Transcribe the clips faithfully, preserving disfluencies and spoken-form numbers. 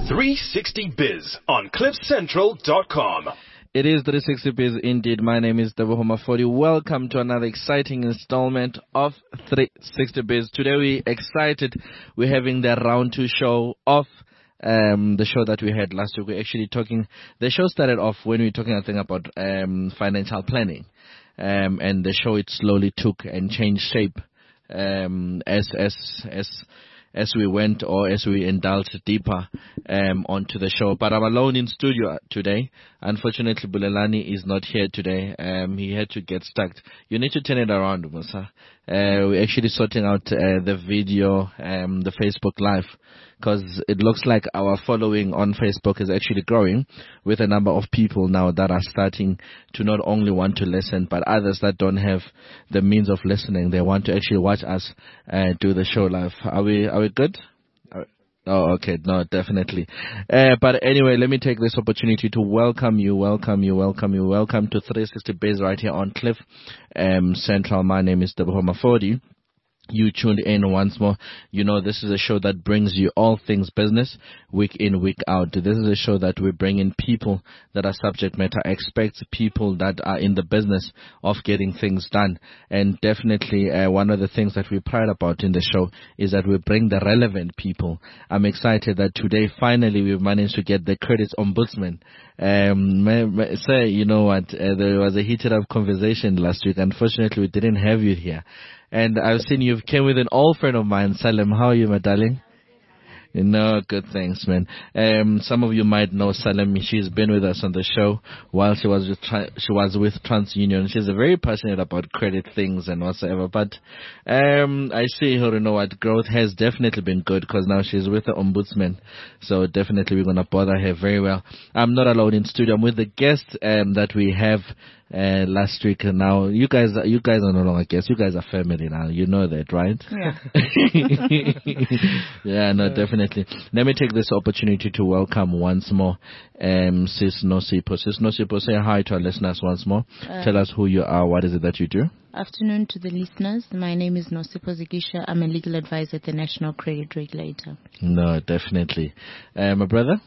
three sixty Biz on cliff central dot com. It is three sixty Biz indeed. My name is Teboho Mafodi. Welcome to another exciting installment of three sixty Biz. Today we're excited. We're having the round two show of um, the show that we had last week. We're actually talking, the show started off when we were talking, I think, about um, financial planning. Um, and the show, it slowly took and changed shape um, as, as, as, as we went or as we indulged deeper um, onto the show. But I'm alone in studio today. Unfortunately, Bulelani is not here today. Um, he had to get stuck. You need to turn it around, Musa. Uh, we're actually sorting out uh, the video, um, the Facebook Live, because it looks like our following on Facebook is actually growing with a number of people now that are starting to not only want to listen, but others that don't have the means of listening. They want to actually watch us uh, do the show live. Are we, are we good? Oh, okay. No, definitely. Uh, but anyway, let me take this opportunity to welcome you, welcome you, welcome you, welcome to three sixty Biz right here on Cliff um, Central. My name is Teboho Mafodi. You tuned in once more. You know, this is a show that brings you all things business week in, week out. This is a show that we bring in people that are subject matter experts, people that are in the business of getting things done. And definitely uh, one of the things that we pride about in the show is that we bring the relevant people. I'm excited that today finally we've managed to get the credit ombudsman. Um, may, may, say, you know what, uh, there was a heated up conversation last week. Unfortunately, we didn't have you here. And I've seen you came with an old friend of mine, Salem. How are you, my darling? No, good, thanks, man. Um, some of you might know Salem. She's been with us on the show while she was with she was with TransUnion. She's very passionate about credit things and whatsoever. But um, I see her. You know what? Growth has definitely been good because now she's with the ombudsman. So definitely we're gonna bother her very well. I'm not alone in studio. I'm with the guest um, that we have. Uh, last week and now you guys you guys are no longer guests. You guys are family now. You know that, right? Yeah. Yeah, no, definitely. Let me take this opportunity to welcome once more um, Sis Nosipo. Sis Nosipo, say hi to our listeners once more. Uh, Tell us who you are. What is it that you do? Afternoon to the listeners. My name is Nosipo Zigisha. I'm a legal advisor at the National Credit Regulator. No, definitely. Uh, my brother?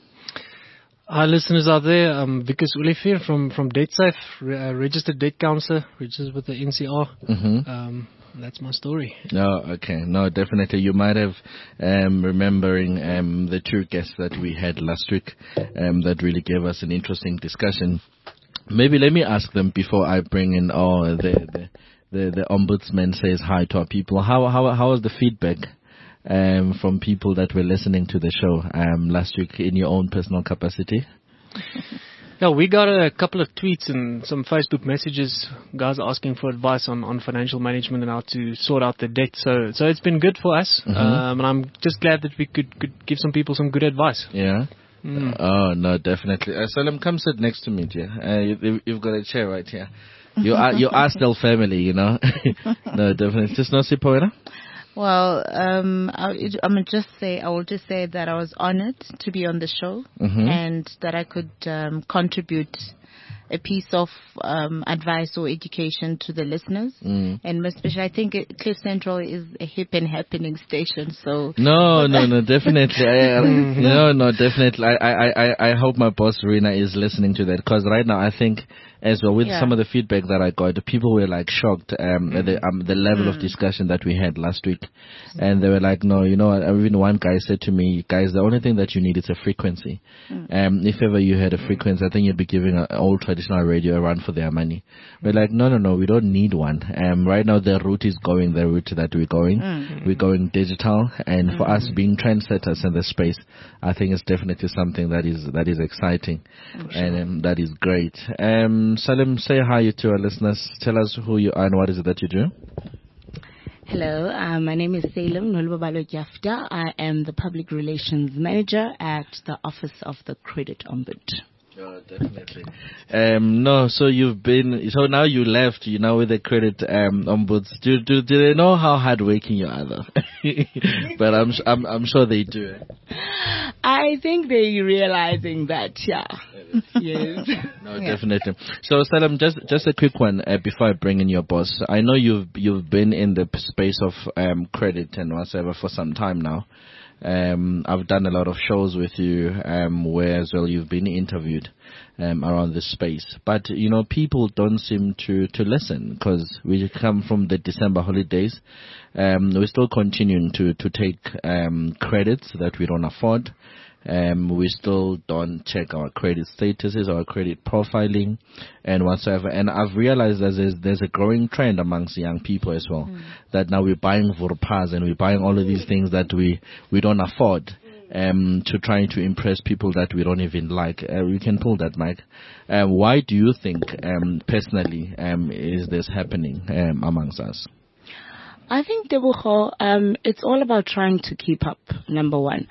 Hi, listeners out there. I'm Vikas Ulifir from, from DebtSafe, re- uh, registered debt counselor, registered with the N C R. Mm-hmm. Um, that's my story. Oh, okay. No, definitely. You might have um, remembering um, the two guests that we had last week um, that really gave us an interesting discussion. Maybe let me ask them before I bring in oh, the, the, the, the ombudsman says hi to our people. How, how, how was the feedback? Um, from people that were listening to the show um, last week in your own personal capacity? Yeah, we got a couple of tweets and some Facebook messages, guys asking for advice on, on financial management and how to sort out the debt. So so it's been good for us, mm-hmm. um, and I'm just glad that we could, could give some people some good advice. Yeah. Mm. Oh, no, definitely. Uh, Salim, come sit next to me, dear. Uh, you, you've got a chair right here. You are you are still family, you know. No, definitely. Just no Sipoera? Well, um, I, I'm gonna just say I will just say that I was honored to be on the show, mm-hmm. and that I could um, contribute a piece of um, advice or education to the listeners, mm. and especially I think it, Cliff Central is a hip and happening station. So no, no, no, definitely, I, I, no, no, definitely. I, I, I, I hope my boss Rina is listening to that because right now I think. As well, with yeah. some of the feedback that I got, people were like shocked um, mm. at the, um, the level mm. of discussion that we had last week. And they were like, no, you know, even one guy said to me, guys, the only thing that you need is a frequency. Mm. Um, if ever you had a frequency, I think you'd be giving an old traditional radio a run for their money. We're like, no, no, no, we don't need one. Um, right now, the route is going the route that we're going. Mm. We're going digital. And mm. for us being trendsetters in the space, I think it's definitely something that is that is exciting. Sure. And um, that is great. Um, Salim, say hi to our listeners. Tell us who you are and what is it that you do. Hello, uh, my name is Salem Nolubabalo Jafta. I am the Public Relations Manager at the Office of the Credit Ombud. Oh, definitely. Um, no, so you've been, so now you left, you know, with the credit um, ombuds. Do, do, do they know how hardworking you are, though? But I'm, I'm, I'm sure they do. I think they're realizing that, yeah. Yes. No, yeah. Definitely. So, Salam, just just a quick one uh, before I bring in your boss. I know you've you've been in the space of um, credit and whatsoever for some time now. Um, I've done a lot of shows with you, um, where as well you've been interviewed, um, around this space. But, you know, people don't seem to, to listen because we come from the December holidays. Um, we're still continuing to, to take, um, credits that we don't afford. Um, we still don't check our credit statuses, our credit profiling, and whatsoever. And I've realized that there's, there's a growing trend amongst young people as well, mm. that now we're buying Vorpas and we're buying all of these things that we, we don't afford, um, to trying to impress people that we don't even like. Uh, we can pull that, Mike. Uh, why do you think, um, personally, um, is this happening, um, amongst us? I think, Debucho, um, it's all about trying to keep up, number one.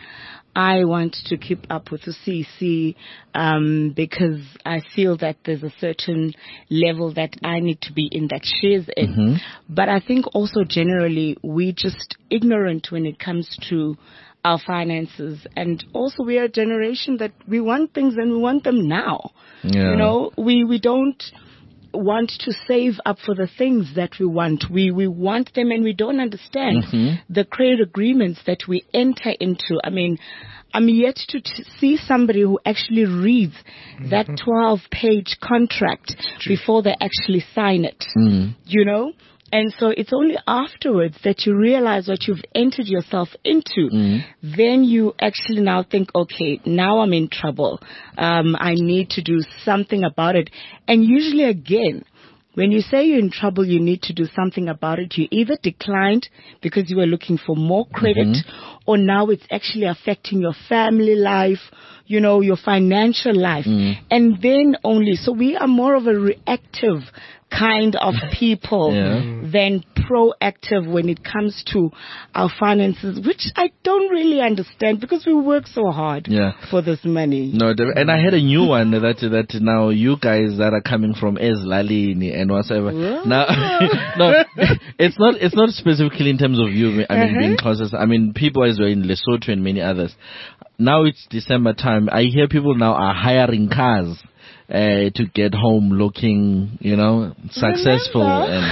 I want to keep up with the C C um, because I feel that there's a certain level that I need to be in that she's in. Mm-hmm. But I think also generally we're just ignorant when it comes to our finances. And also we are a generation that we want things and we want them now. Yeah. You know, we, we don't want to save up for the things that we want. We we want them and we don't understand mm-hmm. the credit agreements that we enter into. I mean, I'm yet to t- see somebody who actually reads mm-hmm. that twelve-page contract True. Before they actually sign it, mm-hmm. you know? And so it's only afterwards that you realize what you've entered yourself into. Mm-hmm. Then you actually now think, okay, now I'm in trouble. Um, I need to do something about it. And usually again, when you say you're in trouble, you need to do something about it. You either declined because you were looking for more credit, mm-hmm. or now it's actually affecting your family life, you know, your financial life. Mm-hmm. And then only, so we are more of a reactive kind of people yeah. than proactive when it comes to our finances, which I don't really understand because we work so hard yeah. for this money. No, and I had a new one that that now you guys that are coming from Ezlalini and whatever. Whoa. Now, no, it's not it's not specifically in terms of you. I mean, uh-huh. being closest. I mean, people as well in Lesotho and many others. Now it's December time. I hear people now are hiring cars. Uh, to get home looking, you know, successful.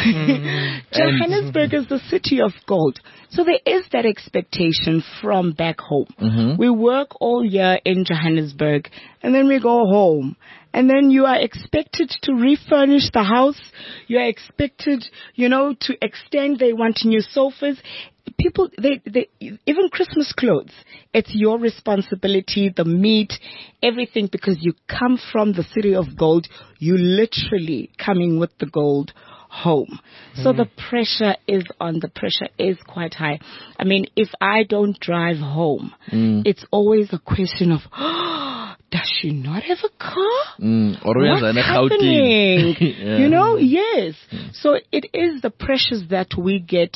And, Johannesburg is the city of gold. So there is that expectation from back home. Mm-hmm. We work all year in Johannesburg and then we go home. And then you are expected to refurnish the house. You are expected, you know, to extend. They want new sofas. People, they, they, even Christmas clothes, it's your responsibility, the meat, everything, because you come from the city of gold. You literally coming with the gold home. Mm. So the pressure is on, the pressure is quite high. I mean, if I don't drive home, mm. it's always a question of, oh, does she not have a car? Mm. What's happening? yeah. You know, yes. Mm. So it is the pressures that we get,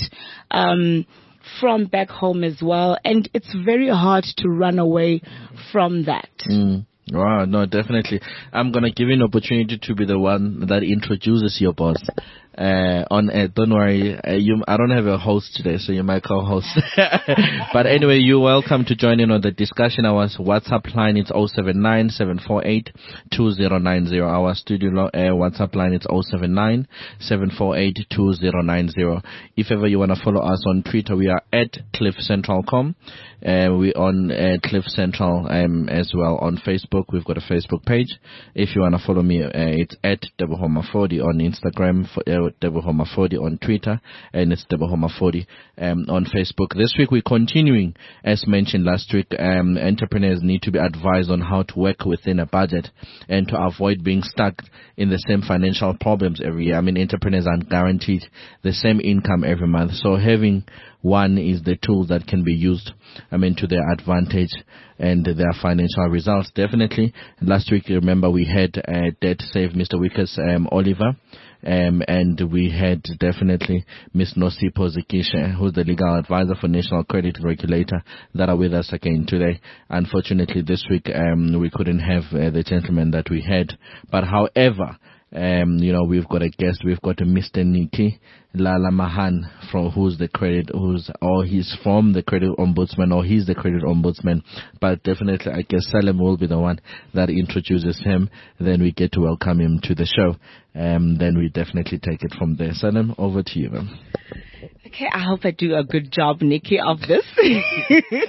um, from back home as well, and it's very hard to run away from that. Mm. Wow, no, definitely. I'm gonna give you an opportunity to be the one that introduces your boss. Uh, on air. Don't worry, uh, you, I don't have a host today, so you might co-host. But anyway, you're welcome to join in on the discussion. Our WhatsApp line is zero seven nine, seven four eight, two zero nine zero. Our studio lo- uh, WhatsApp line is zero seven nine, seven four eight, two zero nine zero. If ever you want to follow us on Twitter, we are at cliff central dot com. Uh, we on uh, Cliff Central um, as well on Facebook. We've got a Facebook page. If you want to follow me, uh, it's at Debuhoma forty on Instagram, for, uh, Debuhoma forty on Twitter, and it's Debuhoma forty um, on Facebook. This week we're continuing, as mentioned last week, um, entrepreneurs need to be advised on how to work within a budget and to avoid being stuck in the same financial problems every year. I mean, entrepreneurs aren't guaranteed the same income every month, so having one is the tool that can be used, I mean, to their advantage and their financial results. Definitely. Last week, remember, we had uh, Debt Save Mister Wickers, um, Oliver, um, and we had definitely Miss Nosipho Zikisha, who's the legal advisor for National Credit Regulator, that are with us again today. Unfortunately, this week, um, we couldn't have uh, the gentleman that we had. But however, Um, you know, we've got a guest. We've got a Mister Nikki Lala Mahan, from who's the credit, who's or he's from the credit ombudsman, or he's the credit ombudsman. But definitely, I guess Salim will be the one that introduces him. Then we get to welcome him to the show. Um, then we definitely take it from there. Salim, over to you, man. Okay, I hope I do a good job, Nikki, of this.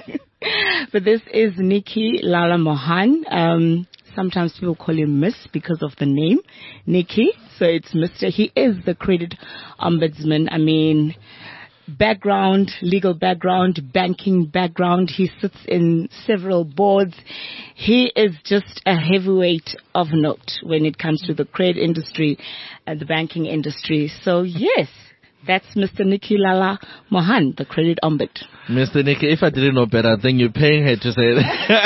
But this is Nikki Lala Mohan. Um, sometimes people call him Miss because of the name, Nikki. So it's Mister He is the credit ombudsman. I mean, background, legal background, banking background. He sits in several boards. He is just a heavyweight of note when it comes to the credit industry and the banking industry. So yes, that's Mister Nikki Lala Mohan, the credit ombud. Mister Nikki, if I didn't know better, I think you're paying her to say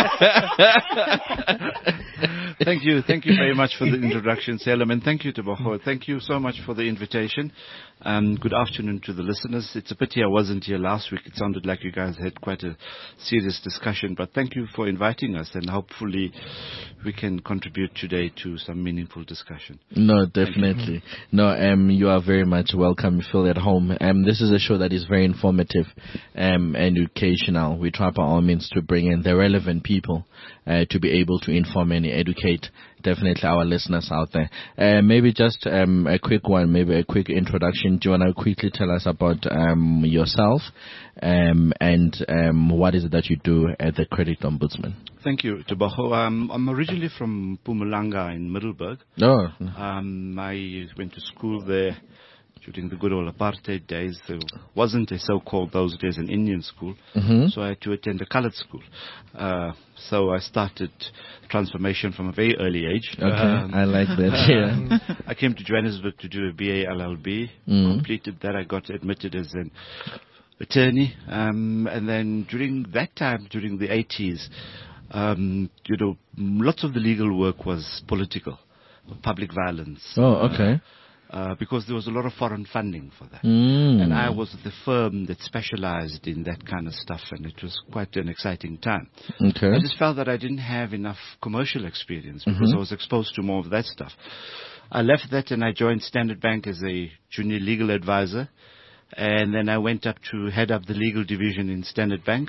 that. Thank you. Thank you very much for the introduction, Selim, and thank you to Baho. Thank you so much for the invitation. Um, good afternoon to the listeners. It's a pity I wasn't here last week. It sounded like you guys had quite a serious discussion, but thank you for inviting us, and hopefully we can contribute today to some meaningful discussion. No, definitely. No, um, you are very much welcome. You feel at home. Um, this is a show that is very informative um, and educational. We try by all means to bring in the relevant people uh, to be able to inform and educate definitely our listeners out there. Uh, maybe just um, a quick one, maybe a quick introduction. Do you want to quickly tell us about um, yourself um, and um, what is it that you do at the Credit Ombudsman? Thank you, Tubaho. Um, I'm originally from Mpumalanga in Middelburg. Oh. Um, I went to school there during the good old apartheid days. There wasn't a so-called those days an Indian school, mm-hmm. so I had to attend a colored school. Uh, so I started transformation from a very early age. Okay, um, I like that. Yeah. I came to Johannesburg to do a B A L L B, mm. completed that. I got admitted as an attorney, um, and then during that time, during the eighties, um, you know, lots of the legal work was political, public violence. Oh, okay. Uh, Uh, because there was a lot of foreign funding for that. Mm. And I was the firm that specialized in that kind of stuff, and it was quite an exciting time. Okay. I just felt that I didn't have enough commercial experience because mm-hmm. I was exposed to more of that stuff. I left that and I joined Standard Bank as a junior legal advisor, and then I went up to head up the legal division in Standard Bank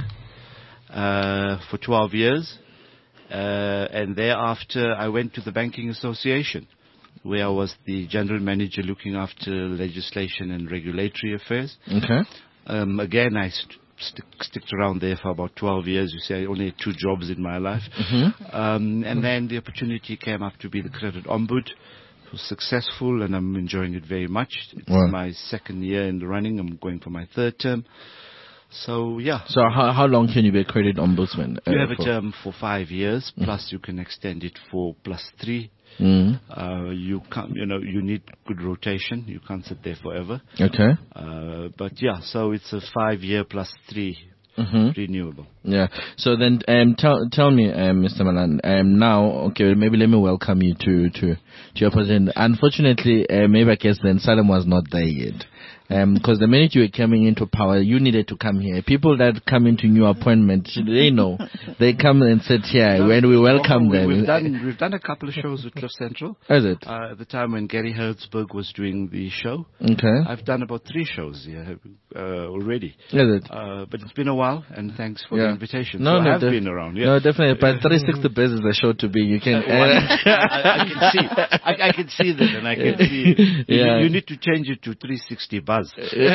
uh, for twelve years, uh, and thereafter I went to the Banking Association, where I was the general manager looking after legislation and regulatory affairs. Okay. Um, again, I st- st- sticked around there for about twelve years. You see, I only had two jobs in my life. Mm-hmm. Um, and then the opportunity came up to be the credit ombud. It was successful, and I'm enjoying it very much. It's wow. my second year in the running. I'm going for my third term. So, yeah. So how how long can you be a credit ombudsman? You uh, have for? a term for five years, mm. plus you can extend it for plus three. Mm. Uh, you can't, you know, you need good rotation. You can't sit there forever. Okay. Uh, but yeah, so it's a five-year plus three mm-hmm. renewable. Yeah. So then, um, tell tell me, um, Mister Malan. Um, now, okay, maybe let me welcome you to to to your position. Unfortunately, uh, maybe I guess then Salem was not there yet. Because um, the minute you were coming into power, you needed to come here. People that come into new appointments, they know. They come and sit here no, when we welcome we, them. We've done, we've done a couple of shows with Cliff Central. Is it? Uh, at the time when Gary Hertzberg was doing the show. Okay. I've done about three shows here uh, already. Is it? Uh, but it's been a while, and thanks for yeah. the invitation. No, so no, I have def- been around. Yeah. No, definitely. But three sixty Biz is the show to be. You can. Uh, I, I can see. I, I can see that, and I can see. Yeah. You, you need to change it to three sixty Buzz.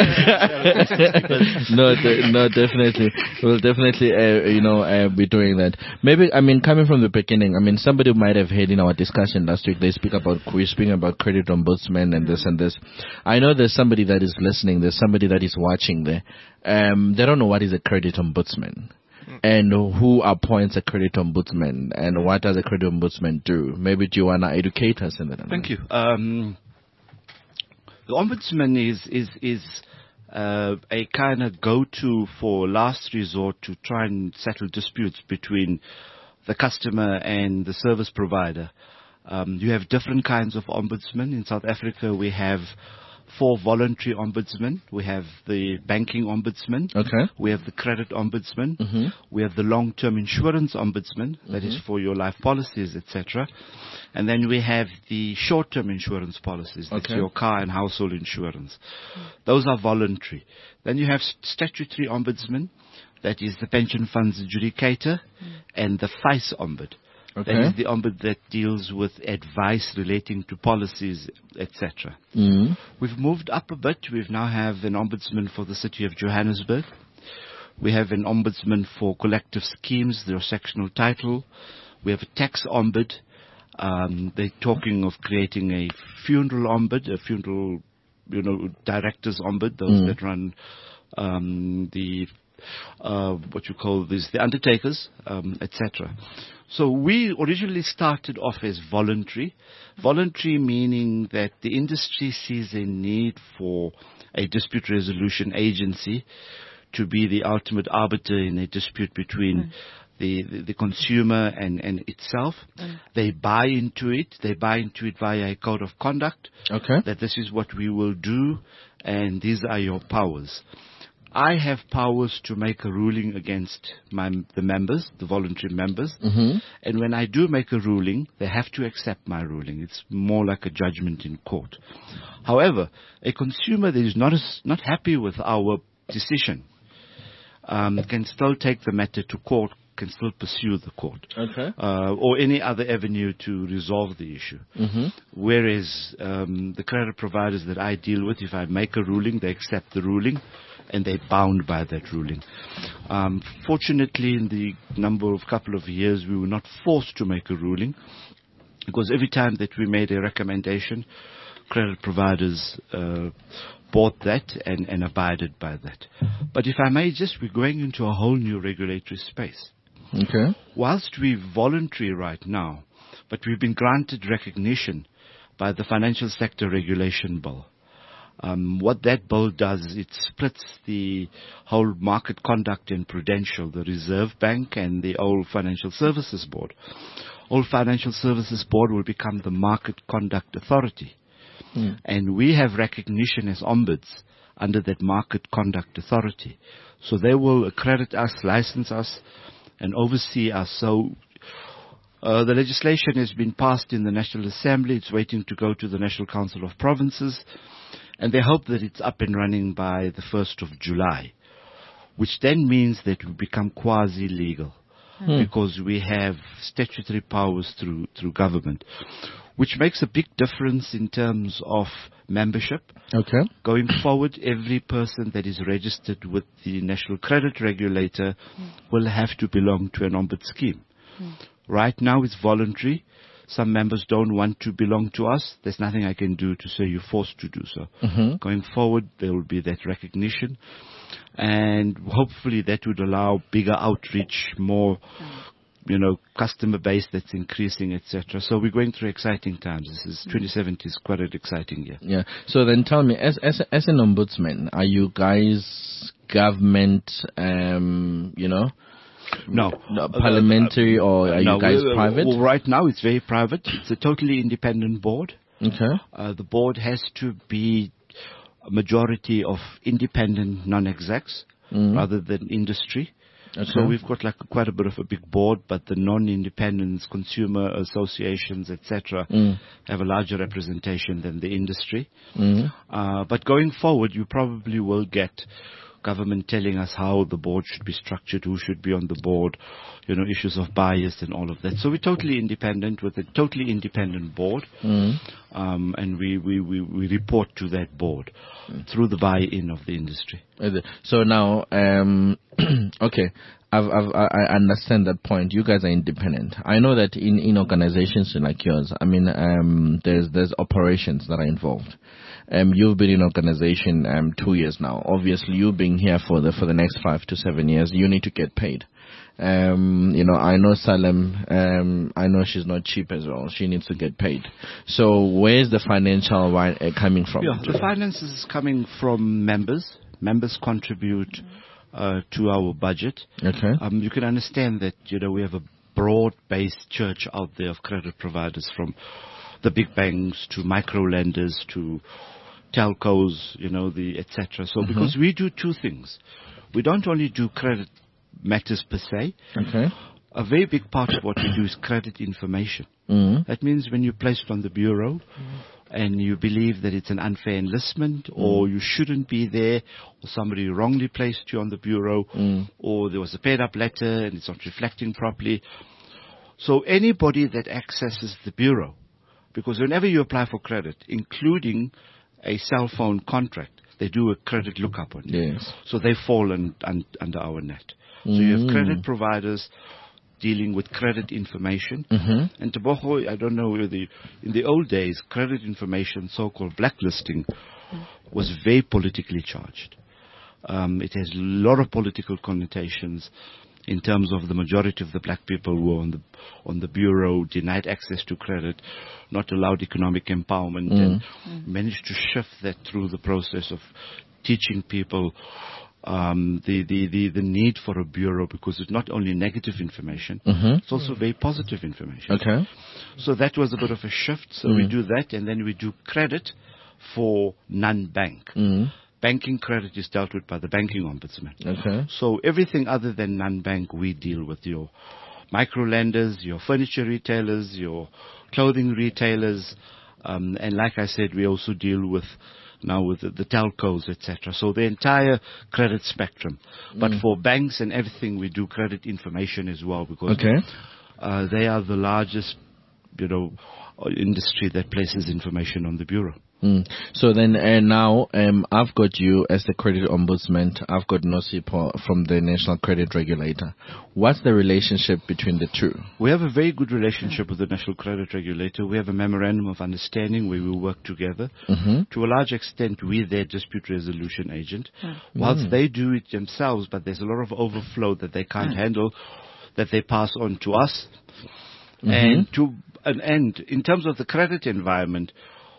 no, de- no, definitely. We'll definitely, uh, you know, uh, be doing that. Maybe, I mean, coming from the beginning, I mean, somebody might have heard in our discussion last week, they speak about, we're speaking about credit ombudsman and this and this. I know there's somebody that is listening, there's somebody that is watching there. Um, they don't know what is a credit ombudsman. And who appoints a credit ombudsman, and what does a credit ombudsman do? Maybe do you want to educate us in that? Thank you. Um, the ombudsman is is is uh, a kind of go-to for last resort to try and settle disputes between the customer and the service provider. Um, you have different kinds of ombudsmen. In South Africa, we have four voluntary ombudsmen. We have the banking ombudsman. Okay. We have the credit ombudsman. Mm-hmm. We have the long-term insurance ombudsman, mm-hmm. that is for your life policies, et cetera. And then we have the short-term insurance policies. That's okay. your car and household insurance. Those are voluntary. Then you have statutory ombudsman. That is the pension funds adjudicator, mm-hmm. and the F I C E ombud. Okay. That is the ombud that deals with advice relating to policies, et cetera. Mm-hmm. We've moved up a bit. We now have an ombudsman for the city of Johannesburg. We have an ombudsman for collective schemes, their sectional title. We have a tax ombud. Um, they're talking of creating a funeral ombud, a funeral, you know, directors ombud, those mm. that run um, the, uh, what you call this, the undertakers, um, et cetera. So we originally started off as voluntary. Voluntary meaning that the industry sees a need for a dispute resolution agency to be the ultimate arbiter in a dispute between mm. the, the, the consumer and, and itself. Mm. They buy into it. They buy into it via a code of conduct. Okay. That this is what we will do, and these are your powers. I have powers to make a ruling against my, the members, the voluntary members. Mm-hmm. And when I do make a ruling, they have to accept my ruling. It's more like a judgment in court. However, a consumer that is not, as, not happy with our decision um, can still take the matter to court, can still pursue the court. Okay. Uh, or any other avenue to resolve the issue. Mm-hmm. Whereas um, the credit providers that I deal with, if I make a ruling, they accept the ruling, and they're bound by that ruling. Um, fortunately, in the number of couple of years, we were not forced to make a ruling, because every time that we made a recommendation, credit providers uh, bought that and, and abided by that. But if I may just, we're going into a whole new regulatory space. Okay. Whilst we're voluntary right now, but we've been granted recognition by the Financial Sector Regulation Bill. Um, what that bill does is it splits the whole market conduct and prudential, the Reserve Bank and the old Financial Services Board. Old Financial Services Board will become the Market Conduct Authority. Mm. And we have recognition as ombuds under that Market Conduct Authority. So they will accredit us, license us, and oversee us. So uh, the legislation has been passed in the National Assembly. It's waiting to go to the National Council of Provinces. And they hope that it's up and running by the first of July, which then means that we become quasi-legal mm. because we have statutory powers through, through government, which makes a big difference in terms of membership. Okay. Going forward, every person that is registered with the National Credit Regulator mm. will have to belong to an ombud scheme. Mm. Right now it's voluntary. Some members don't want to belong to us. There's nothing I can do to say you're forced to do so. Mm-hmm. Going forward, there will be that recognition. And hopefully that would allow bigger outreach, more, you know, customer base that's increasing, et cetera. So we're going through exciting times. This is twenty seventeen is quite an exciting year. Yeah. So then tell me, as as as an ombudsman, are you guys government, um, you know, No. no parliamentary, or are no, you guys well, private? Well, right now it's very private. It's a totally independent board. Okay. Uh, the board has to be a majority of independent non-execs mm. rather than industry. Okay. So we've got like quite a bit of a big board, but the non-independents, consumer associations, et cetera, mm. have a larger representation than the industry. Mm. Uh, but going forward, you probably will get government telling us how the board should be structured, who should be on the board, you know, issues of bias and all of that. So we're totally independent with a totally independent board, mm. um, and we, we, we, we report to that board mm. through the buy-in of the industry. So now, um, okay, I've, I've, I understand that point. You guys are independent. I know that in, in organizations like yours, I mean, um, there's there's operations that are involved. Um, you've been in organization um, two years now. Obviously, you being here for the for the next five to seven years, you need to get paid. Um, you know, I know Salem. Um, I know she's not cheap as well. She needs to get paid. So, where's the financial wi- uh, coming from? Yeah, the finances is coming from members. Members contribute uh, to our budget. Okay. Um, you can understand that, you know, we have a broad-based church out there of credit providers, from the big banks to micro lenders to telcos, you know, the et cetera. So, mm-hmm. because we do two things, we don't only do credit matters per se. Okay. A very big part of what we do is credit information. Mm-hmm. That means when you're placed on the bureau, mm-hmm. and you believe that it's an unfair enlistment, mm. or you shouldn't be there, or somebody wrongly placed you on the bureau, mm. or there was a paid up letter and it's not reflecting properly. So anybody that accesses the bureau, because whenever you apply for credit, including a cell phone contract, they do a credit lookup on you. Yes. So they fall un, un, under our net. So you have Mm. credit providers dealing with credit information. Mm-hmm. And Tebogo, I don't know whether, in the old days, credit information, so-called blacklisting, was very politically charged. Um, it has a lot of political connotations in terms of the majority of the black people who were on the, on the bureau, denied access to credit, not allowed economic empowerment, Mm. and mm. managed to shift that through the process of teaching people um, the, the, the, the need for a bureau, because it's not only negative information, Mm-hmm. it's also very positive information. Okay. So that was a bit of a shift. So Mm. we do that, and then we do credit for non-bank. Mm. Banking credit is dealt with by the banking ombudsman. Okay. So everything other than non-bank, we deal with your micro-lenders, your furniture retailers, your clothing retailers, um, and like I said, we also deal with now with the, the telcos, et cetera. So the entire credit spectrum. But Mm. for banks and everything, we do credit information as well, because Okay. uh, they are the largest, you know, industry that places information on the bureau. Mm. So then uh, now um, I've got you as the credit ombudsman. I've got Nosipho from the National Credit Regulator. What's the relationship between the two? We have a very good relationship with the National Credit Regulator. We have a memorandum of understanding where we work together. Mm-hmm. To a large extent, we're their dispute resolution agent. Whilst they do it themselves, but there's a lot of overflow that they can't handle, that they pass on to us. Mm-hmm. And to an end, in terms of the credit environment,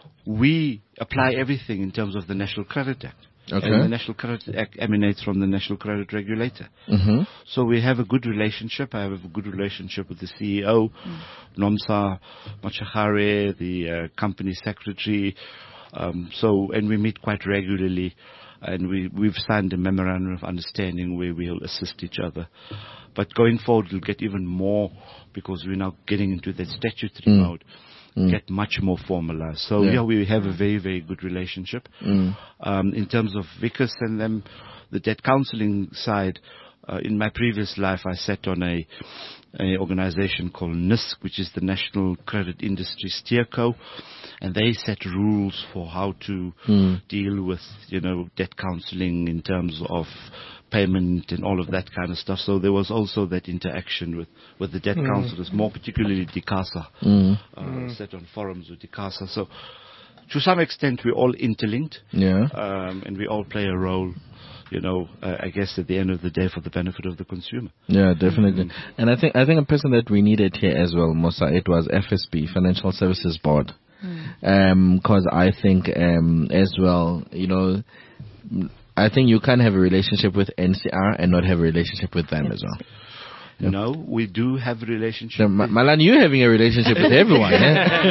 we apply everything in terms of the National Credit Act. Okay. And the National Credit Act emanates from the National Credit Regulator. Mm-hmm. So we have a good relationship. I have a good relationship with the C E O, mm. Nomsa Machahare, the uh, company secretary. Um, so, and we meet quite regularly. And we, we've signed a memorandum of understanding where we'll assist each other. But going forward, we'll get even more, because we're now getting into that statutory Mm. mode. Mm. Get much more formalized. So Yeah. yeah, we have a very, very good relationship. Mm. Um, in terms of Vickers and them, the debt counseling side, uh, in my previous life, I sat on a, a organization called N I S C, which is the National Credit Industry Steerco, and they set rules for how to Mm. deal with, you know, debt counseling in terms of payment and all of that kind of stuff. So there was also that interaction with, with the debt Mm. counselors, more particularly DICASA, Mm. uh, Mm. sat on forums with DICASA. So to some extent, we're all interlinked, Yeah. um, and we all play a role, you know, uh, I guess at the end of the day, for the benefit of the consumer. Yeah, definitely. Mm. And I think I think a person that we needed here as well, Musa, it was F S B, Financial Services Board. Um, 'cause I think um, as well, you know, I think you can't have a relationship with N C R and not have a relationship with them as well. Yeah. No, we do have a relationship. So, Ma- with- Malan, you having a relationship with everyone, eh?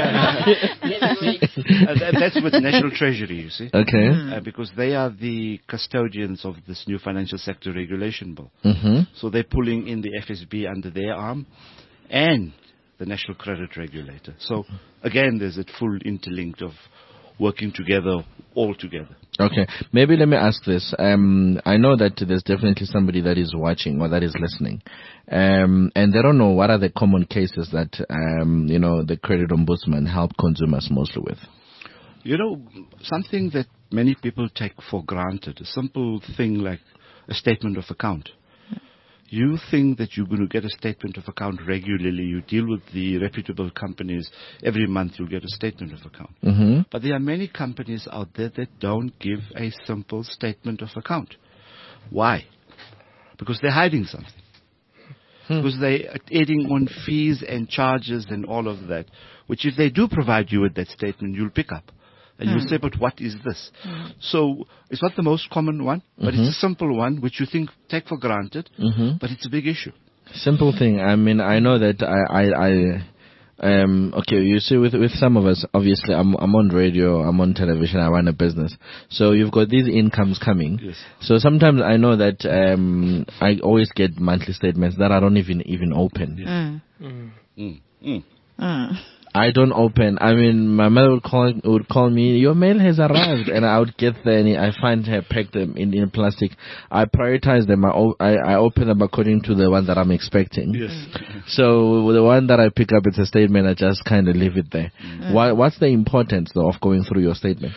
Uh, that, that's with National Treasury, you see. Okay. Uh, because they are the custodians of this new financial sector regulation bill. Mm-hmm. So they're pulling in the F S B under their arm and the National Credit Regulator. So again, there's a full interlinked of working together, all together. Okay. Maybe let me ask this. Um, I know that there's definitely somebody that is watching or that is listening. Um, and they don't know what are the common cases that, um, you know, the credit ombudsman help consumers mostly with. You know, something that many people take for granted, a simple thing like a statement of account. You think that you're going to get a statement of account regularly. You deal with the reputable companies. Every month you'll get a statement of account. Mm-hmm. But there are many companies out there that don't give a simple statement of account. Why? Because they're hiding something. Hmm. Because they're adding on fees and charges and all of that, which if they do provide you with that statement, you'll pick up. And Mm. you'll say, but what is this? Mm. So it's not the most common one, but Mm-hmm. it's a simple one, which you think take for granted, Mm-hmm. but it's a big issue. Simple thing. I mean, I know that I, I, I um, okay, you see with, with some of us, obviously I'm, I'm on radio, I'm on television, I run a business. So you've got these incomes coming. Yes. So sometimes I know that, um, I always get monthly statements that I don't even, even open. Yes. Mm. Mm. Mm. Mm. Mm. I don't open. I mean, my mother would call would call me, your mail has arrived, and I would get there and I find her packed them in, in plastic. I prioritize them. I, o- I, I open them according to the one that I'm expecting. Yes. So the one that I pick up, it's a statement. I just kind of leave it there. Mm. What, what's the importance though of going through your statement?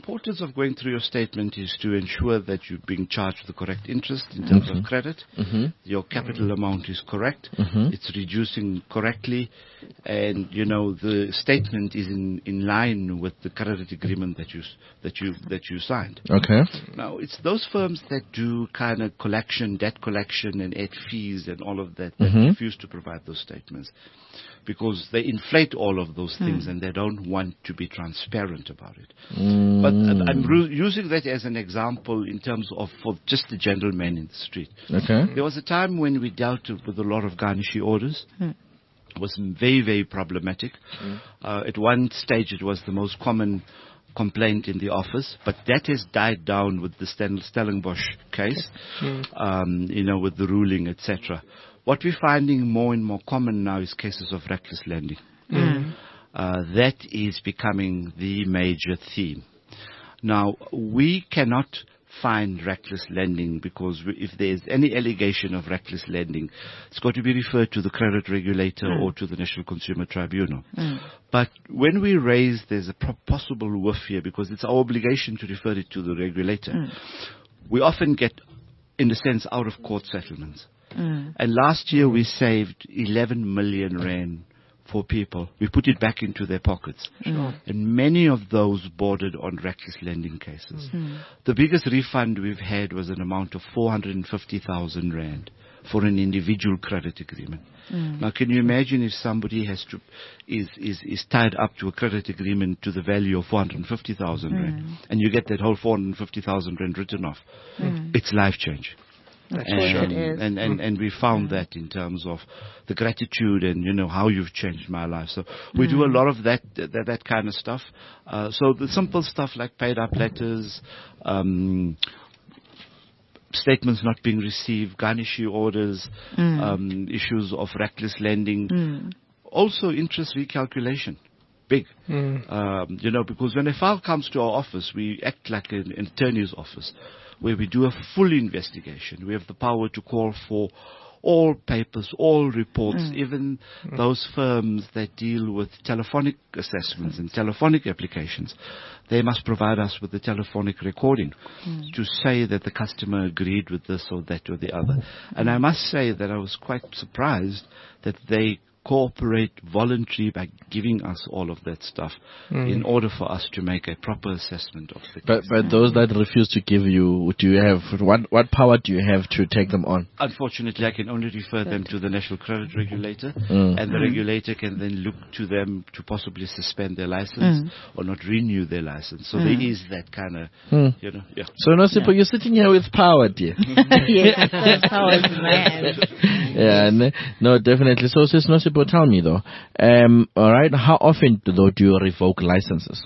importance of going through your statement is to ensure that you're being charged with the correct interest in terms Mm-hmm. of credit. Mm-hmm. Your capital amount is correct. Mm-hmm. It's reducing correctly. And, you know, the statement is in, in line with the credit agreement that you, s- that you, that you signed. Okay. Now, it's those firms that do kind of collection, debt collection and add fees and all of that that Mhm. refuse to provide those statements because they inflate all of those things and they don't want to be transparent about it. Mm. But uh, I'm ru- using that as an example in terms of for just the gentleman in the street. Okay. There was a time when we dealt with a lot of garnishee orders. It was very, very problematic. Uh, at one stage, it was the most common complaint in the office, but that has died down with the Stel- Stellenbosch case, um, you know, with the ruling, et cetera. What we're finding more and more common now is cases of reckless lending. Uh, that is becoming the major theme. Now, we cannot find reckless lending because we, if there's any allegation of reckless lending, it's got to be referred to the credit regulator or to the National Consumer Tribunal. But when we raise there's a pro- possible whiff here because it's our obligation to refer it to the regulator, we often get, in a sense, out-of-court settlements. And last year we saved eleven million rand for people. We put it back into their pockets. And many of those bordered on reckless lending cases. The biggest refund we've had was an amount of four hundred fifty thousand rand for an individual credit agreement. Now, can you imagine if somebody has to is, is, is tied up to a credit agreement to the value of four hundred fifty thousand rand, and you get that whole four hundred fifty thousand rand written off? It's life change. Of And, course um, it is. and, and, and we found that in terms of the gratitude and, you know, how you've changed my life. So we do a lot of that, that, that kind of stuff. Uh, so the simple stuff like paid up letters, um, statements not being received, garnishee orders, um, issues of reckless lending, also interest recalculation. Big. Um, you know, because when a file comes to our office, we act like an, an attorney's office where we do a full investigation. We have the power to call for all papers, all reports, even those firms that deal with telephonic assessments and telephonic applications. They must provide us with the telephonic recording to say that the customer agreed with this or that or the other. And I must say that I was quite surprised that they cooperate voluntarily by giving us all of that stuff in order for us to make a proper assessment of the But case. but those that refuse to give you, do you have what what power do you have to take them on? Unfortunately, I can only refer them to the National Credit Regulator, Mm. and the regulator can then look to them to possibly suspend their license or not renew their license. So there is that kind of, Mm. you know, yeah. So Nosipo, you're sitting here with power, dear. Yes, that's how it's in my hands. Yeah, n- no, definitely. So, Sis Nosipo, tell me though, um, all right, how often though do you revoke licenses?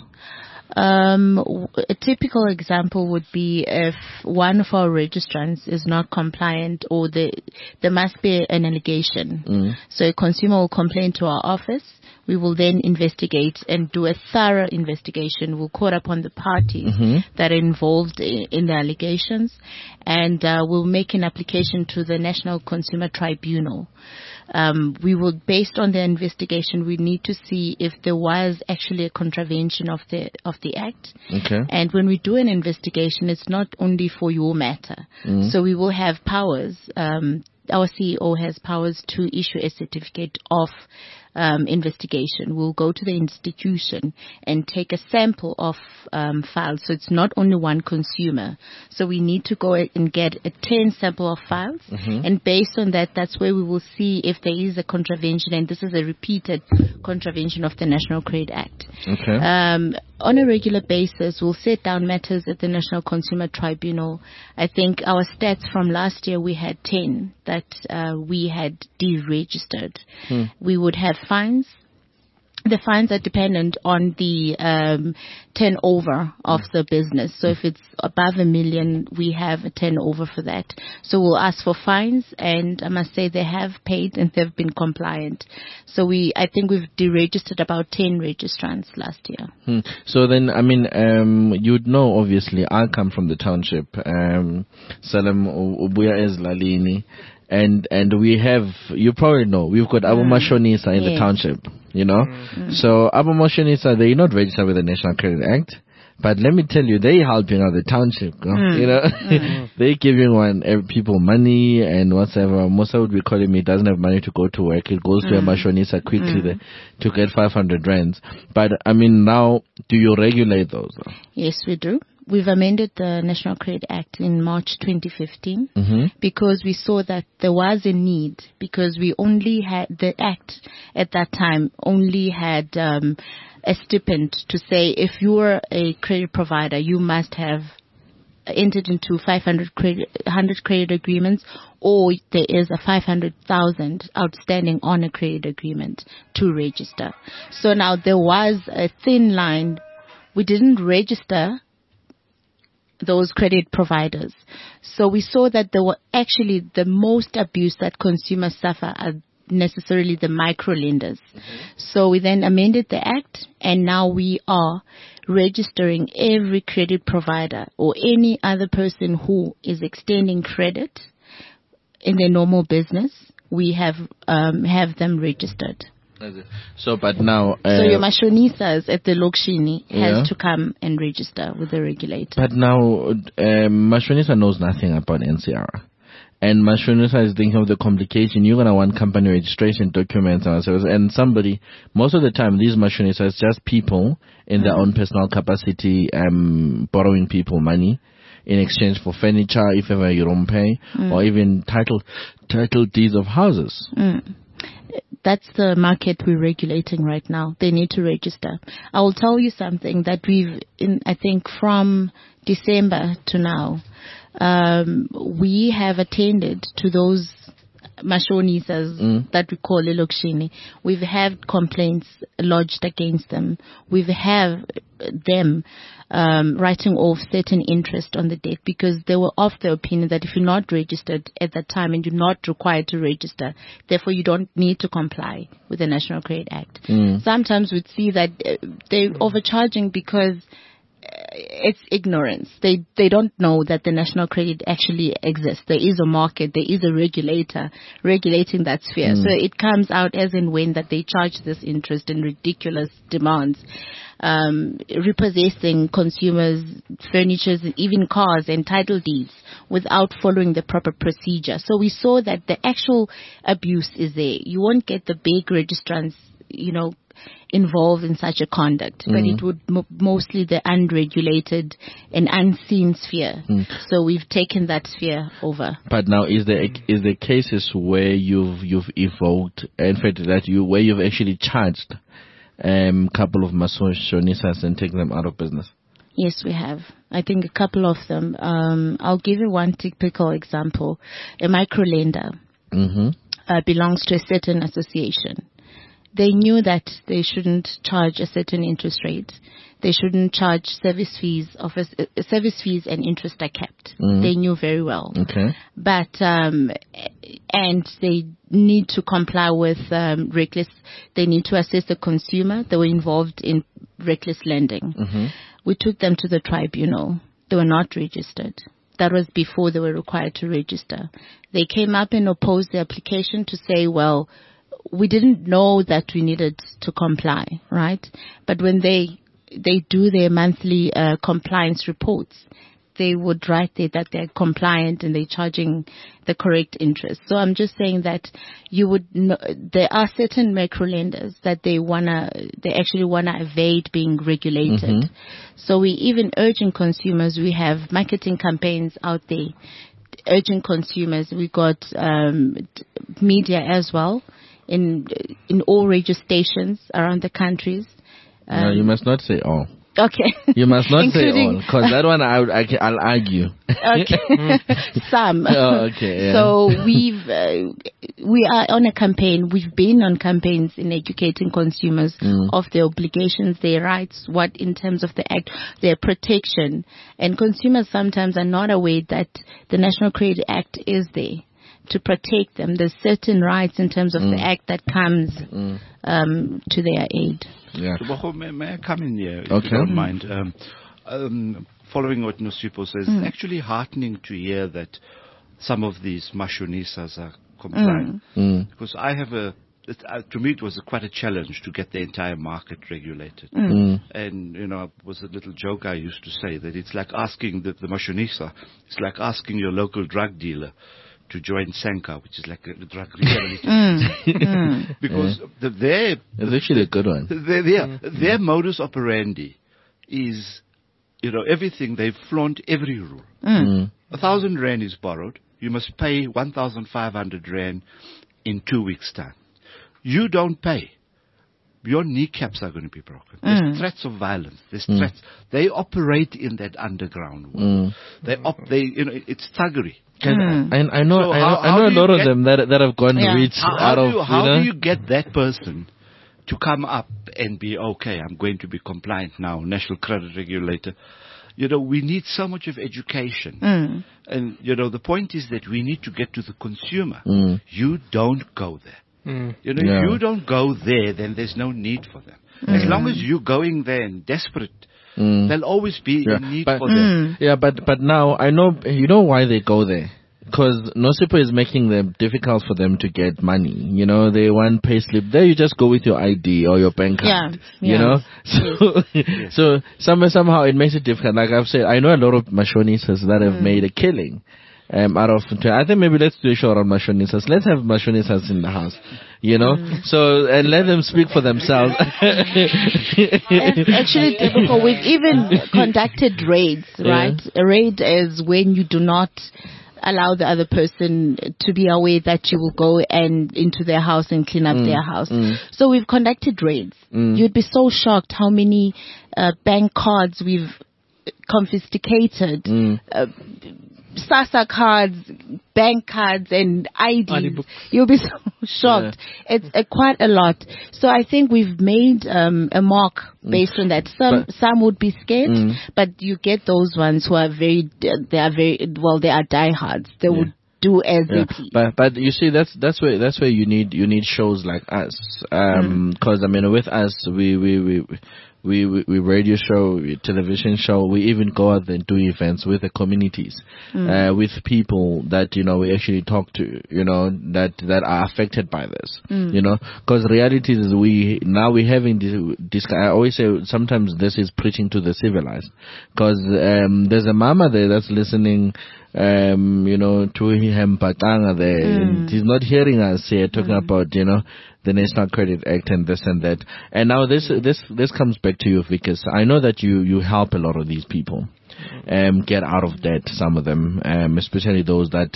Um, w- a typical example would be if one of our registrants is not compliant or the, there must be an allegation. So a consumer will complain to our office. We will then investigate and do a thorough investigation. We'll call upon the parties that are involved in, in the allegations, and uh, we'll make an application to the National Consumer Tribunal. Um, we will, based on the investigation, we need to see if there was actually a contravention of the of the act. Okay. And when we do an investigation, it's not only for your matter. So we will have powers. Um, our C E O has powers to issue a certificate of um, investigation. We'll go to the institution and take a sample of um, files. So it's not only one consumer. So we need to go and get a ten sample of files. And based on that, that's where we will see if there is a contravention. And this is a repeated contravention of the National Credit Act. Okay. Um, on a regular basis, we'll set down matters at the National Consumer Tribunal. I think our stats from last year, we had ten that uh, we had deregistered. We would have fines. The fines are dependent on the um, turnover of the business. So if it's above a million, we have a turnover for that. So we'll ask for fines, and I must say they have paid and they've been compliant. So we, I think we've deregistered about ten registrants last year. Hmm. So then, I mean, um, you'd know, obviously, I come from the township, um, Salem Ubuya is Lalini, and, and we have, you probably know, we've got Abu Mashonisa in the Yes. township, you know? So Abu Mashonisa, they're not registered with the National Credit Act. But let me tell you, they helping out the township. You know, Mm. you know? Mm. They giving one every people money and whatever. Musa would be calling me, doesn't have money to go to work. It goes to a Mm. mashonisa quickly Mm. there to get five hundred rands. But I mean, now do you regulate those? Yes, we do. We've amended the National Credit Act in March twenty fifteen Mm-hmm. because we saw that there was a need, because we only had, the Act at that time only had um, a stipend to say if you are a credit provider, you must have entered into five hundred credit, one hundred credit agreements, or there is a five hundred thousand outstanding on a credit agreement to register. So now there was a thin line. We didn't register those credit providers. So we saw that there were actually the most abuse that consumers suffer are necessarily the micro lenders. So we then amended the act, and now we are registering every credit provider or any other person who is extending credit in their normal business. We have um, have them registered. So, but now, uh, So your mashonisas at the Lokshini Yeah. has to come and register with the regulator. but now, um, Mashonisa knows nothing about N C R. And Mashonisa is thinking of the complication. You're going to want company registration documents and so on. And somebody, most of the time, these Mashonisas is just people in their own personal capacity, um, borrowing people money in exchange for furniture, if ever you don't pay, or even title, title deeds of houses. Mm. That's the market we're regulating right now. They need to register. I will tell you something that we've, in, I think from December to now, um, we have attended to those mashonisas Mm. that we call Elokshini. We've had complaints lodged against them. We've have them um, writing off certain interest on the debt because they were of the opinion that if you're not registered at that time and you're not required to register, therefore you don't need to comply with the National Credit Act. Mm. Sometimes we'd see that uh, they're overcharging because it's ignorance. They they don't know that the national credit actually exists. There is a market. There is a regulator regulating that sphere. Mm. So it comes out as and when that they charge this interest in ridiculous demands, um, repossessing consumers' furniture, even cars and title deeds without following the proper procedure. So we saw that the actual abuse is there. You won't get the big registrants, you know, involved in such a conduct, but Mm. it would mo mostly the unregulated and unseen sphere. Mm. So we've taken that sphere over. But now, is there is there cases where you've you've evoked, in fact, that you where you've actually charged a um, couple of mashonisas and taken them out of business? Yes, we have. I think a couple of them. Um, I'll give you one typical example. A microlender Mm-hmm. uh, belongs to a certain association. They knew that they shouldn't charge a certain interest rate. They shouldn't charge service fees. Of a, uh, service fees and interest are kept. Mm. They knew very well. Okay. But um, and they need to comply with um, reckless. They need to assess the consumer. They were involved in reckless lending. Mm-hmm. We took them to the tribunal. They were not registered. That was before they were required to register. They came up and opposed the application to say, well, we didn't know that we needed to comply, right? But when they they do their monthly uh, compliance reports, they would write there that they're compliant and they're charging the correct interest. So I'm just saying that you would know, there are certain macro lenders that they wanna they actually wanna evade being regulated. Mm-hmm. So we even urging consumers. We have marketing campaigns out there urging consumers. We got um, media as well in in all radio stations around the countries. Um, No, you must not say all. Okay. You must not say Including- all, because that one I would, I can, I'll argue. Okay. Some. Oh, okay, yeah. So we've uh, we are on a campaign. We've been on campaigns in educating consumers Mm. of their obligations, their rights, what in terms of the act, their protection, and consumers sometimes are not aware that the National Credit Act is there to protect them. There's certain rights in terms of Mm. the act that comes Mm. um, to their aid. Yeah. Tubogo, may, may I come in here, if Okay. you don't mind? Um, um, following what Nosipo says, Mm. it's actually heartening to hear that some of these mashonisas are compliant. Mm. Because I have a, it, uh, to me, it was a, quite a challenge to get the entire market regulated. Mm. And, you know, it was a little joke I used to say that it's like asking the, the mashonisa, it's like asking your local drug dealer to join Sanka, which is like a drug rehabilitation. Mm. Because the, their, It's actually a good one. their, their, their modus operandi is, you know, everything, they flaunt every rule. Mm. A thousand rand is borrowed. You must pay one thousand five hundred rand in two weeks' time. You don't pay, your kneecaps are going to be broken. There's Mm. threats of violence. There's Mm. threats. They operate in that underground world. Mm. They op- they you know it's thuggery. Mm. I, I know, So I know, how- I how know a do you lot of get- them that that have gone Yeah. rich How, out how, do of you, how you know. do you get that person to come up and be okay? I'm going to be compliant now. National Credit Regulator. You know, we need so much of education. Mm. And, you know, the point is that we need to get to the consumer. Mm. You don't go there. Mm. You know, Yeah. if you don't go there, then there's no need for them. As long as you're going there and desperate, Mm. there'll always be Yeah, a need but- for them. Mm. Yeah, but but now I know you know why they go there. Because Nosipo is making them difficult for them to get money. You know, they want payslip. There you just go with your I D or your bank card. Yeah, You yeah. know? So, so somehow, somehow it makes it difficult. Like I've said, I know a lot of Mashonistas that have made a killing. Um, out of, I think maybe let's do a show on Mashonistas. Let's have Mashonistas in the house. You know? So, and let them speak for themselves. Yes, actually, Debuko, we've even conducted raids, right? A raid is when you do not allow the other person to be aware that you will go and into their house and clean up their house. So we've conducted raids. You'd be so shocked how many uh, bank cards we've confiscated. Uh, SASA cards, bank cards, and I I D Ds. book. You'll be so shocked. It's uh, quite a lot. So I think we've made um, a mark based on that. Some But- some would be scared, but you get those ones who are very, they are very, well, they are diehards. They would do as Yeah, they please. but but you see that's that's where that's where you need you need shows like us um because I mean with us we we we we we, we radio show, we television show, we even go out there and do events with the communities, uh, with people that you know we actually talk to, you know that that are affected by this, you know because reality is we now we having this, this I always say sometimes this is preaching to the civilized because um, there's a mama there that's listening. Um, you know, to him patanga there, and he's not hearing us here talking about, you know, the National Credit Act and this and that. And now this, this, this comes back to you, Vickers. I know that you, you help a lot of these people, um, get out of debt, some of them, um, especially those that,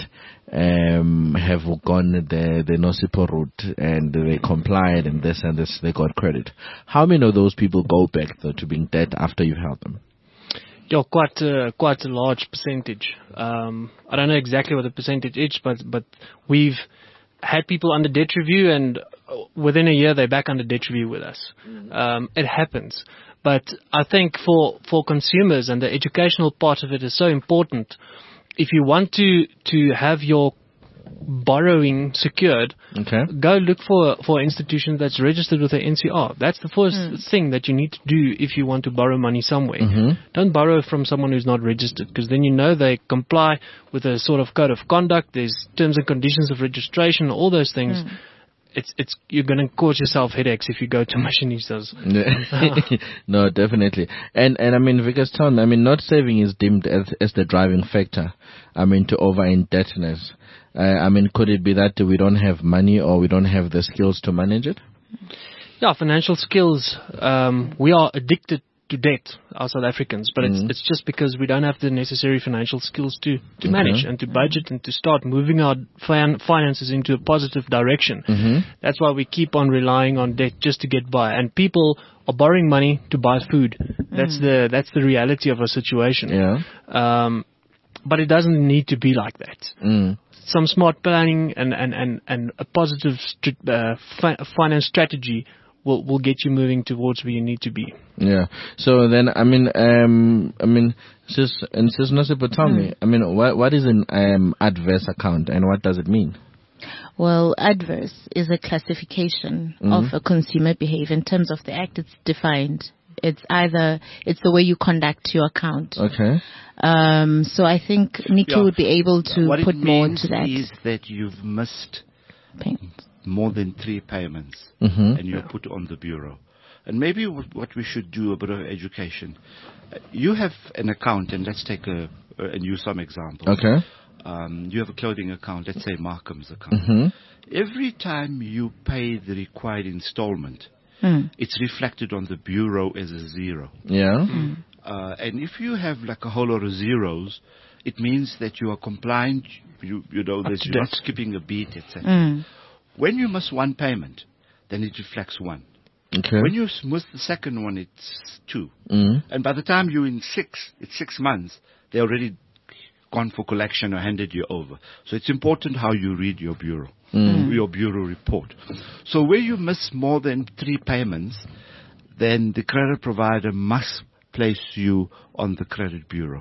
um, have gone the, the Nosipo route and they complied and this and this, they got credit. How many of those people go back though to being debt after you help them? Yeah, quite a, quite a large percentage. Um, I don't know exactly what the percentage is, but but we've had people under debt review, and within a year they're back under debt review with us. Um, it happens, but I think for for consumers and the educational part of it is so important. If you want to to have your borrowing secured, Okay. go look for for an institution that's registered with the N C R. That's the first thing that you need to do if you want to borrow money somewhere. Don't borrow from someone who's not registered, because then you know they comply with a sort of code of conduct. There's terms and conditions of registration, all those things. It's it's you're going to cause yourself headaches if you go to Mashonistas. Yeah. No, definitely. And and I mean, Vickerstown, I mean, not saving is deemed as, as the driving factor. I mean, to over indebtedness. Uh, I mean, could it be that we don't have money or we don't have the skills to manage it? Yeah, financial skills. Um, we are addicted to debt, our South Africans, but it's it's just because we don't have the necessary financial skills to, to manage and to budget and to start moving our fin- finances into a positive direction. That's why we keep on relying on debt just to get by. And people are borrowing money to buy food. That's the that's the reality of our situation. Yeah. Um, but it doesn't need to be like that. Mm. Some smart planning and, and, and, and a positive stri- uh, fi- finance strategy will, will get you moving towards where you need to be. Yeah. So then, I mean, um, I mean, sis, and sis Nosipo, tell me, I mean, what what is an um, adverse account and what does it mean? Well, adverse is a classification of a consumer behavior. In terms of the Act, it's defined. It's either, it's the way you conduct your account. Okay. Um, so I think Nikki Yeah. would be able to What put it more means into that. is that you've missed Payments. more than three payments, Mm-hmm. and you're put on the bureau. And maybe what, what we should do, a bit of education. Uh, You have an account, and let's take a, a and use some examples. Okay. Um, you have a clothing account, let's say Markham's account. Mm-hmm. Every time you pay the required installment, Mm. it's reflected on the bureau as a zero. Yeah. Uh, and if you have like a whole lot of zeros, it means that you are compliant, you, you know, that you're not skipping a beat, et cetera. Mm. When you miss one payment, then it reflects one. Okay. When you s- miss the second one, it's two. Mm. And by the time you're in six, it's six months, they're already gone for collection or handed you over. So it's important how you read your bureau, your bureau report. So where you miss more than three payments, then the credit provider must place you on the credit bureau.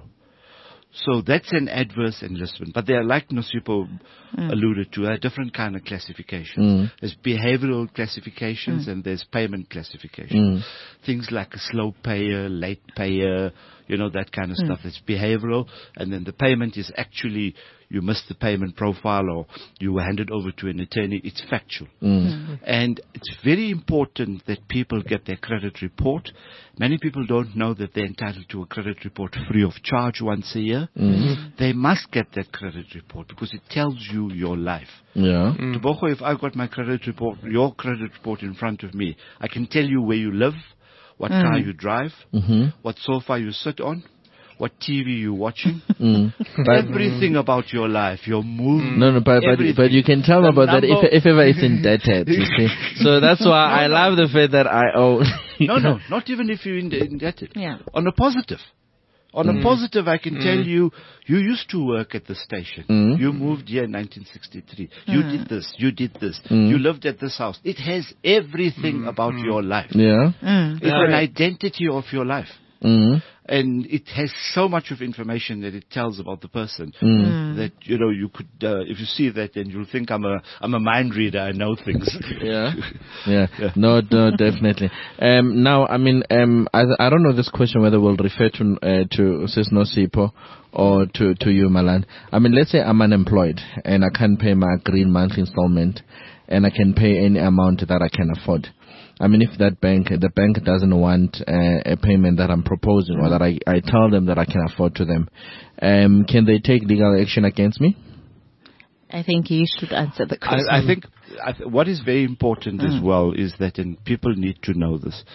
So that's an adverse enlistment. But they are, like Nosipo alluded to, are different kind of classifications. There's behavioral classifications and there's payment classifications. Things like a slow payer, late payer, you know, that kind of stuff. It's behavioral. And then the payment is actually, you missed the payment profile or you were handed over to an attorney. It's factual. And it's very important that people get their credit report. Many people don't know that they're entitled to a credit report free of charge once a year. They must get that credit report because it tells you your life. Yeah. Toboko, if I got my credit report, your credit report in front of me, I can tell you where you live, what car you drive, what sofa you sit on, what T V you're watching, everything about your life, your mood. No, no, but but, everything. but you can tell me The about that if number- if ever it's indebted. You see, so that's why I love the fact that I own. No, no, not even if you're ind- indebted. Yeah. On a positive. On a positive, I can tell you, you used to work at the station. Mm. You moved here in nineteen sixty-three. You did this. You did this. You lived at this house. It has everything about your life. Yeah. It's an identity of your life. Mm. And it has so much of information that it tells about the person Mm. that, you know, you could, uh, if you see that, then you'll think I'm a, I'm a mind reader. I know things. Yeah. Yeah. No, no, definitely. Um, now, I mean, um, I, I don't know this question whether we'll refer to, uh, to Sis Nosipo or to, to you, Malan. I mean, let's say I'm unemployed and I can't pay my green monthly installment and I can pay any amount that I can afford. I mean, if that bank, the bank doesn't want uh, a payment that I'm proposing or that I, I tell them that I can afford to them, um, can they take legal action against me? I think you should answer the question. I, I think I th- what is very important as well is that, and people need to know this,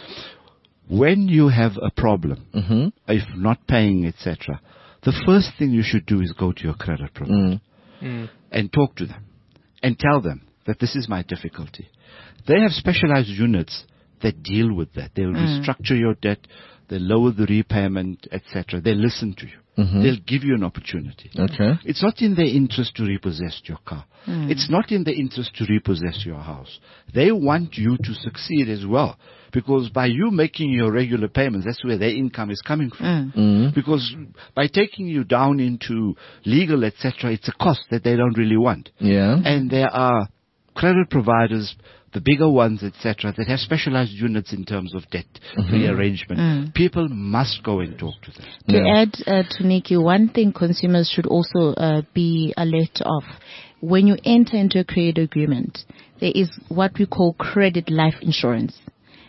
when you have a problem, Mm-hmm. if not paying, et cetera, the first thing you should do is go to your credit provider and talk to them and tell them that this is my difficulty. They have specialized units that deal with that. They'll restructure your debt, they lower the repayment, et cetera. They listen to you. They'll give you an opportunity. Okay. It's not in their interest to repossess your car. It's not in their interest to repossess your house. They want you to succeed as well. Because by you making your regular payments, that's where their income is coming from. Mm. Because by taking you down into legal, et cetera, it's a cost that they don't really want. Yeah. And there are credit providers, the bigger ones, et cetera, that have specialized units in terms of debt rearrangement. People must go and talk to them. To Yeah. add uh, to Nikki, one thing consumers should also uh, be alert of. When you enter into a credit agreement, there is what we call credit life insurance.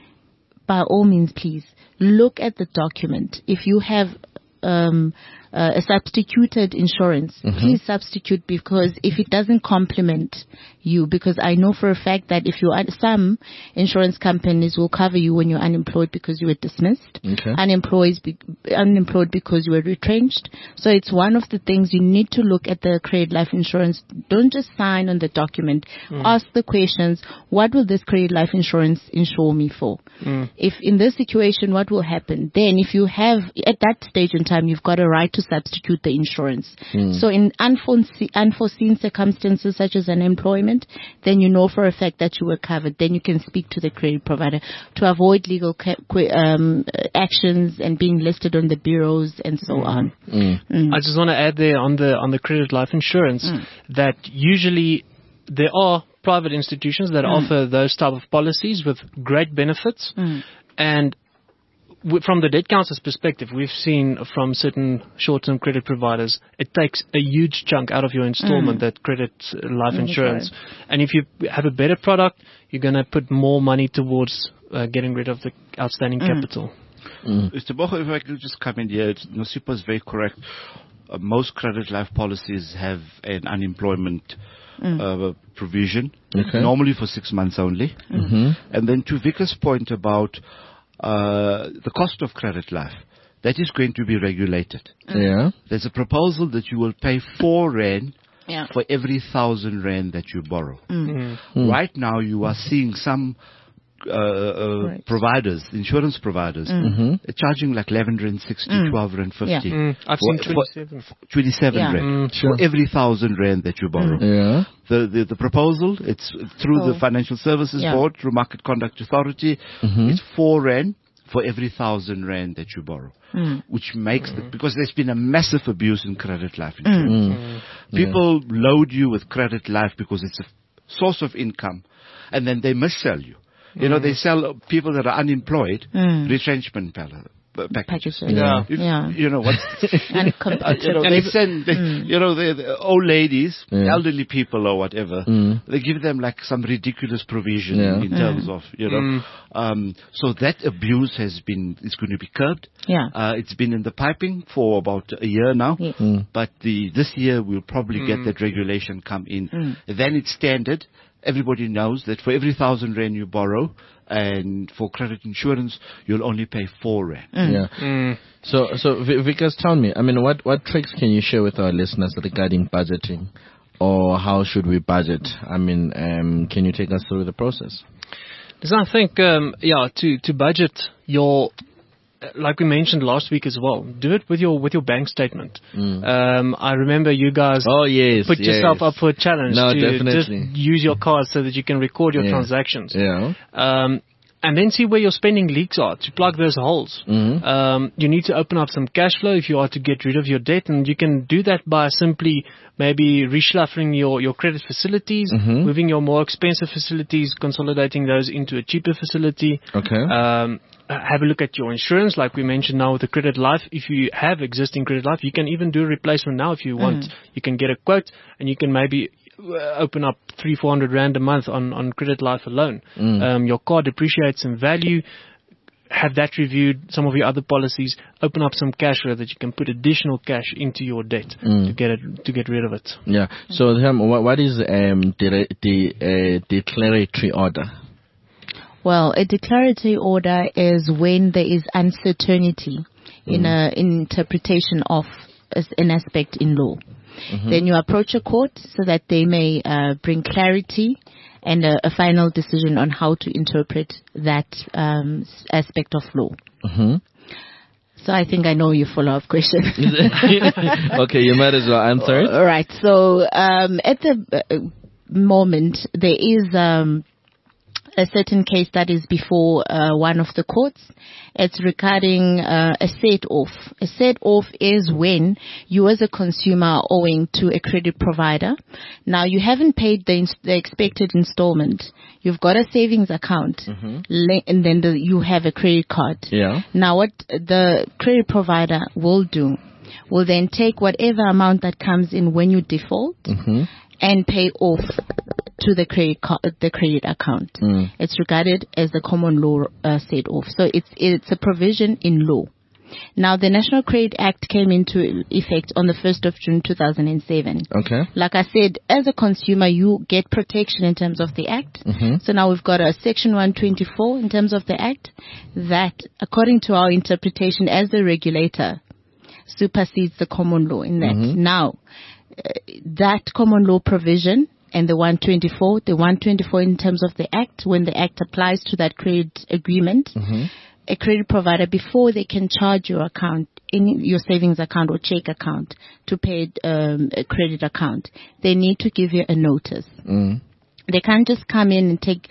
By all means, please look at the document. If you have um, uh, a substituted insurance, please substitute, because if it doesn't complement you, because I know for a fact that if you are, some insurance companies will cover you when you're unemployed because you were dismissed, Okay. unemployed, be, unemployed because you were retrenched. So it's one of the things you need to look at the credit life insurance. Don't just sign on the document. Ask the questions. What will this credit life insurance insure me for? If in this situation, what will happen? Then if you have, at that stage in time, you've got a right to substitute the insurance. So in unforeseen, unforeseen circumstances such as unemployment, then you know for a fact that you were covered. Then you can speak to the credit provider to avoid legal ca- qu- um, actions and being listed on the bureaus and so on. I just want to add there on the on the credit life insurance that usually there are private institutions that offer those type of policies with great benefits, and w- from the debt counsel's perspective, we've seen from certain short-term credit providers, it takes a huge chunk out of your installment, Mm. that credit uh, life Mm, insurance. And if you have a better product, you're going to put more money towards uh, getting rid of the outstanding Mm. capital. Mister Bogo, if I could just come in here, Nosipa is very correct. Uh, most credit life policies have an unemployment uh, provision, Okay. normally for six months only. Mm-hmm. And then to Vickers' point about uh, the cost of credit life, that is going to be regulated. Yeah. There's a proposal that you will pay four rand Yeah. for every thousand rand that you borrow. Mm. Mm. Right now, you are seeing some uh, uh, Right. providers, insurance providers, Mm-hmm. they're charging like eleven rand sixty, Mm. twelve rand fifty, Yeah. Mm, I've For- seen for- twenty-seven. twenty-seven Yeah. rand Mm, sure. for every thousand rand that you borrow. Yeah. The, the the proposal, it's through Oh. the Financial Services Yeah. Board, through Market Conduct Authority. Mhm. It's four rand for every thousand rand that you borrow, Mm. which makes the, because there's been a massive abuse in credit life insurance. Mm. People load you with credit life because it's a source of income, and then they missell you. You know, they sell people that are unemployed Mm. retrenchment pal- uh, packages. Packages. Yeah. If- Yeah. You know what? And Uh, you know, competitive. they send, they, Mm. you know, the, the old ladies, Yeah. elderly people or whatever, Mm. they give them like some ridiculous provision Yeah. in terms of, you know, Mm. um, so that abuse has been, is going to be curbed. Yeah. Uh, it's been in the piping for about a year now, Yes. Mm. but the, this year we'll probably get Mm. that regulation come in. Mm. Then it's standard. Everybody knows that for every thousand rand you borrow, and for credit insurance, you'll only pay four rand. Mm. Yeah. Mm. So, so Vi- Vickers, tell me, I mean, what, what tricks can you share with our listeners regarding budgeting? Or how should we budget? I mean, um, can you take us through the process? So I think, um, yeah, to, to budget your, like we mentioned last week as well, do it with your with your bank statement. Mm. Um, I remember you guys Oh, yes. put yes. yourself up for a challenge No, to definitely. just use your card so that you can record your Yeah. transactions. Yeah. Um, and then see where your spending leaks are to plug those holes. Mhm. Um, you need to open up some cash flow if you are to get rid of your debt, and you can do that by simply maybe reshuffling your, your credit facilities, Mhm. moving your more expensive facilities, consolidating those into a cheaper facility. Okay. Um, have a look at your insurance, like we mentioned now with the credit life. If you have existing credit life, you can even do a replacement now if you want. Mm. You can get a quote, and you can maybe uh, open up three, four hundred rand a month on, on credit life alone. Mm. Um, your car depreciates in value. Have that reviewed. Some of your other policies. Open up some cash flow that you can put additional cash into your debt Mm. to get it to get rid of it. Yeah. So, um, what, what is um, the, the uh, declaratory order? Well, a declaratory order is when there is uncertainty in a interpretation of as an aspect in law. Then you approach a court so that they may uh, bring clarity and a, a final decision on how to interpret that um, s- aspect of law. Mm-hmm. So I think I know your follow-up question. Okay, you might as well answer it. All right. So um, at the uh, moment, there is um, a certain case that is before uh, one of the courts. It's regarding uh, a set-off. A set-off is when you as a consumer are owing to a credit provider. Now, you haven't paid the, ins- the expected installment. You've got a savings account, le- and then the, you have a credit card. Yeah. Now, what the credit provider will do will then take whatever amount that comes in when you default Mm-hmm. and pay off to the credit co- the credit account. Mm. It's regarded as the common law uh, set off. So it's it's a provision in law. Now, the National Credit Act came into effect on the first of June two thousand seven. Okay. Like I said, as a consumer, you get protection in terms of the Act. Mhm. So now we've got a Section one twenty-four in terms of the Act that, according to our interpretation as the regulator, supersedes the common law in that. Mhm. Now, uh, that common law provision and the one twenty-four, the one twenty-four in terms of the Act, when the Act applies to that credit agreement, Mhm. a credit provider, before they can charge your account, in your savings account or check account to pay um, a credit account, they need to give you a notice. Mm. They can't just come in and take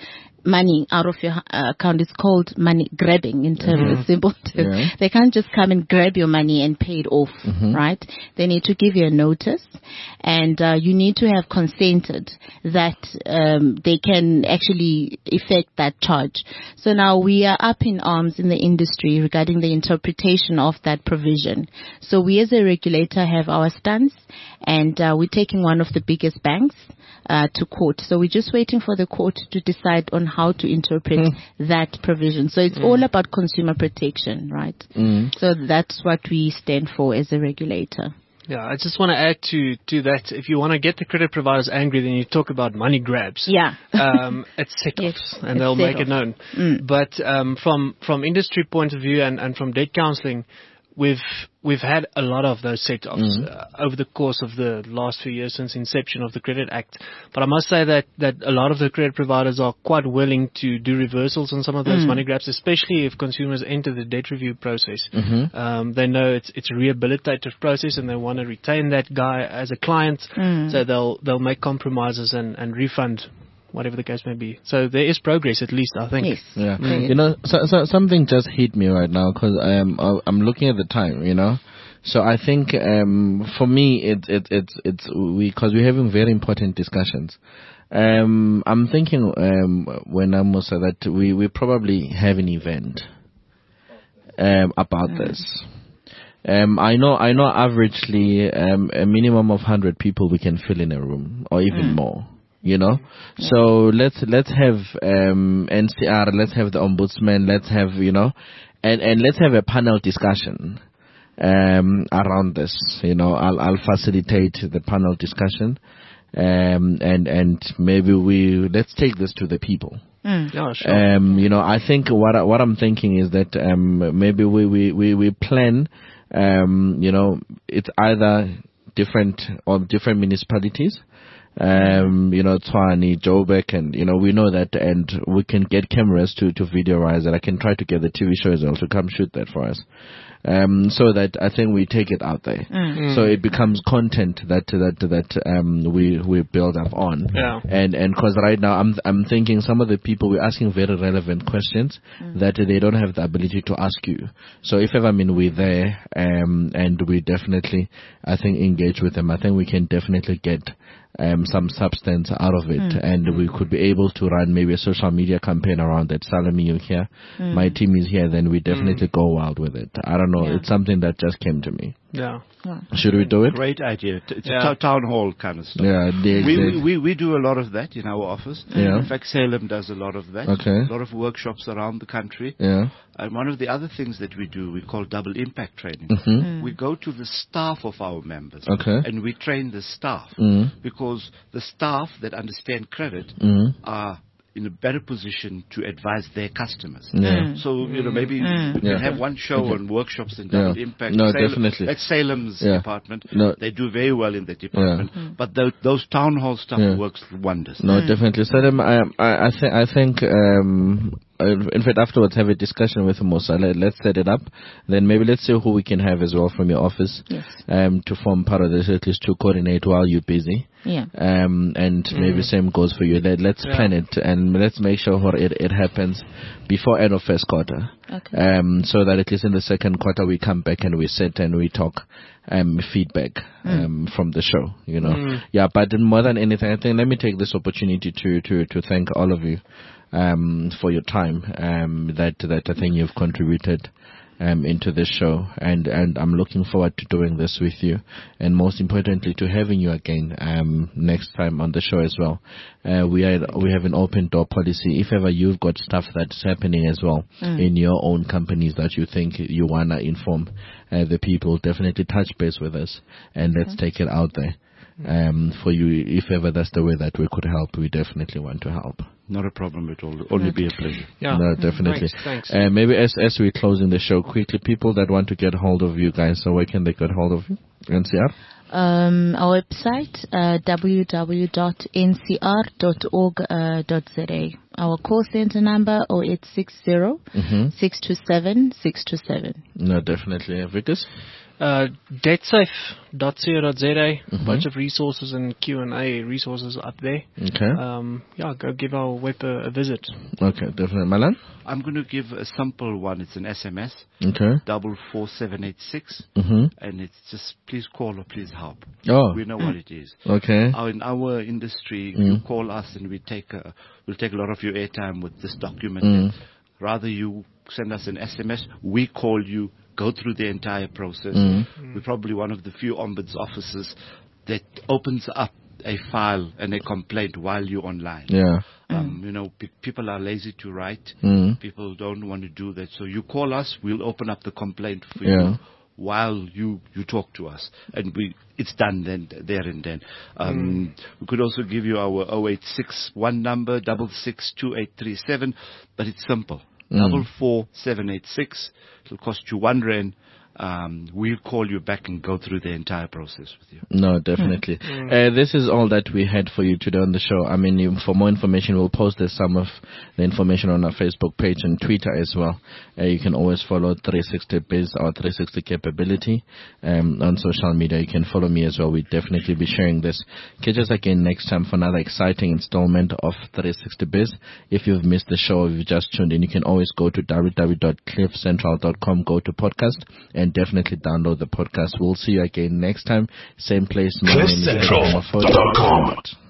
money out of your uh, account. It's called money grabbing in terms Mm-hmm. of simple terms. Yeah. They can't just come and grab your money and pay it off, Mm-hmm. right? They need to give you a notice, and uh, you need to have consented that um, they can actually effect that charge. So now we are up in arms in the industry regarding the interpretation of that provision. So we as a regulator have our stance, and uh, we're taking one of the biggest banks uh, to court. So we're just waiting for the court to decide on how to interpret Mm. that provision. So it's all about consumer protection, right? Mm. So that's what we stand for as a regulator. Yeah, I just want to add to, to that. If you want to get the credit providers angry, then you talk about money grabs. Yeah. um, it's set-offs, Yes, and it's they'll make set-off. it known. Mm. But um, from from industry point of view and, and from debt counselling, we've we've had a lot of those set-offs uh, over the course of the last few years since inception of the Credit Act. But I must say that, that a lot of the credit providers are quite willing to do reversals on some of those money grabs, especially if consumers enter the debt review process. Um, they know it's it's a rehabilitative process and they want to retain that guy as a client, so they'll they'll make compromises and, and refund whatever the case may be. So there is progress, at least, I think. Yes. Yeah, Mm. you know, so, so something just hit me right now because I'm I'm looking at the time, you know. So I think um, for me, it's it, it's it's we because we're having very important discussions. Um, I'm thinking um, when I'm also that we we probably have an event um, about Mm. this. Um, I know I know averagely um, a minimum of one hundred people we can fill in a room or even more. You know, so let's let's have um, N C R, let's have the ombudsman, let's have you know, and and let's have a panel discussion um, around this. You know, I'll I'll facilitate the panel discussion, um, and and maybe we let's take this to the people. Yeah, sure. Um, you know, I think what I, what I'm thinking is that um, maybe we we we, we plan. Um, you know, it's either different or different municipalities. Um, you know, Tshwane, Joburg, and, you know, we know that, and we can get cameras to, to videoize it. I can try to get the T V show as well to come shoot that for us. Um, so that I think we take it out there. Mm. So it becomes content that, that, that, um, we, we build up on. Yeah. And, and cause right now I'm, I'm thinking some of the people we're asking very relevant questions that they don't have the ability to ask you. So if ever, I mean, we're there, um, and we definitely, I think, engage with them, I think we can definitely get, um, some substance out of it, and we could be able to run maybe a social media campaign around that. Salome, you're here, my team is here, then we definitely go wild with it. I don't know, Yeah. it's something that just came to me. Yeah. Should we do it? Great idea. T- It's Yeah. a t- town hall kind of stuff. Yeah, the We, exact- we, we, we do a lot of that in our office. Yeah. In fact, Salem does a lot of that. Okay. A lot of workshops around the country. yeah. And one of the other things that we do, we call double impact training. Mm-hmm. We go to the staff of our members. Okay. And we train the staff. Mm. Because the staff that understand credit Mm. are in a better position to advise their customers. Yeah. So, you know, maybe we can Yeah. have one show Okay. on workshops in double Yeah. impact. No, Salem- definitely. That's Salem's Yeah. department. No. They do very well in that department. But tho- those town hall stuff Yeah. works wonders. No, definitely. So then, I, I, I think, I think, um, uh, in fact, afterwards, have a discussion with Musa. Let, let's set it up. Then maybe let's see who we can have as well from your office, Yes. um, to form part of this, at least to coordinate while you're busy. Yeah. Um, and maybe same goes for you. Let, let's Yeah. plan it and let's make sure it, it happens before end of first quarter. Okay. Um, so that at least in the second quarter we come back and we sit and we talk, um, feedback, um, from the show, you know. Yeah, but more than anything, I think let me take this opportunity to, to, to thank all of you, um, for your time, um, that, that I think you've contributed, um, into this show, and, and I'm looking forward to doing this with you, and most importantly to having you again, um, next time on the show as well. Uh, we are, we have an open door policy. If ever you've got stuff that's happening as well in your own companies that you think you wanna inform uh, the people, definitely touch base with us and let's take it out there. Um, for you, if ever that's the way that we could help, we definitely want to help. Not a problem at all. Only be a pleasure. Yeah. No, definitely. Thanks. thanks. Uh, maybe as as we're closing the show, quickly, people that want to get hold of you guys, so where can they get hold of you? N C R? Um, our website, uh, w w w dot n c r dot org dot z a. Our call center number, oh eight six zero, six two seven, six two seven. No, definitely. Vickers? Uh, debtsafe dot co dot za, Mm-hmm. a bunch of resources and Q and A resources up there. Okay. Um, yeah, go give our web a, a visit. Okay, definitely. Malan? I'm going to give a simple one. It's an S M S, Okay. double four seven eight six, Mm-hmm. and it's just please call or please help. Oh, We know what it is. okay. Our, in our industry, Mm. you call us and we take a, we'll take a lot of your airtime with this document. Mm. And rather you send us an S M S, we call you, go through the entire process. Mm. We're probably one of the few ombuds offices that opens up a file and a complaint while you're online. Yeah. Um, you know, pe- people are lazy to write. Mm. People don't want to do that. So you call us, we'll open up the complaint for Yeah. you while you, you talk to us. And we, it's done then, there and then. Um, We could also give you our oh eight six one number, double six two eight three seven, but it's simple. Mm. Double four seven eight six. It'll cost you one rand. Um, we'll call you back and go through the entire process with you. No, definitely. Uh, this is all that we had for you today on the show. I mean, you, for more information, we'll post this, some of the information on our Facebook page and Twitter as well. Uh, you can always follow three sixty Biz, our three sixty capability, um, on social media. You can follow me as well. We'll definitely be sharing this. Catch us again next time for another exciting installment of three sixty Biz. If you've missed the show, if you've just tuned in, you can always go to w w w dot cliff central dot com, go to podcast, and definitely download the podcast. We'll see you again next time. Same place. My name is cliff central dot com.